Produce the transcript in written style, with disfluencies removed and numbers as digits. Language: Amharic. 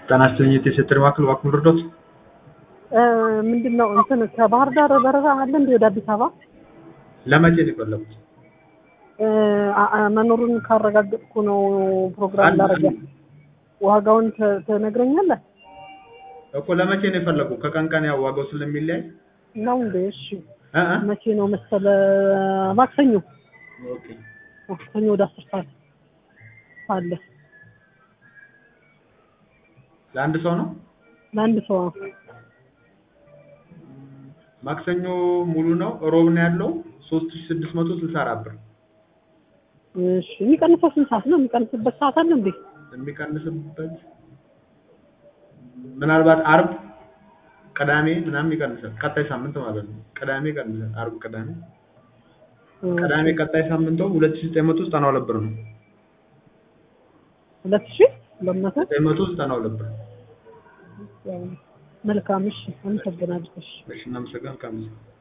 ተናስተኝ የተሰጠር ማክል ዋክል ረዶት ምንድነው እንትን ከባህር ዳር በረራ አለ እንዴ ወደ አዲስ አበባ ለመቼ ነው የፈለጉት? መኖሩን ካረጋግጥኩ ነው ፕሮግራም ላደርግ ዋጋውን ትነግረኛለህ እኮ ለመቼ ነው የፈለጉ? ከቀን ቀን ያው ዋጋው ስለሚለያይ ነው እንዴ? እሺ መቼ ነው መሰለ? ማክሰኞ። ኦኬ ማክሰኞ ወደ 10 ሰዓት አለ። ለአንድ ሰው ነው? ለአንድ ሰው። ማክሰኞ ሙሉ ነው። ሮብ ነው ያለው 3664 ብር። እሺ የሚቀንሰው ስንት ሰዓት ነው? የሚቀንስበት ሰዓት አለ እንዴ? የሚቀንስበት ምናልባት አርብ ቅዳሜ ምናምን ይቀንሳል። ቀጣይ ሳምንት ማለት ነው። ቅዳሜ ይቀንሳል። አርብ ቅዳሜ ቀጣይ ሳምንቱ 2992 ብር ነው። 2992 ብር። መልካም እሺ። አመሰግናለሁ። እሺ እናመሰግናለን።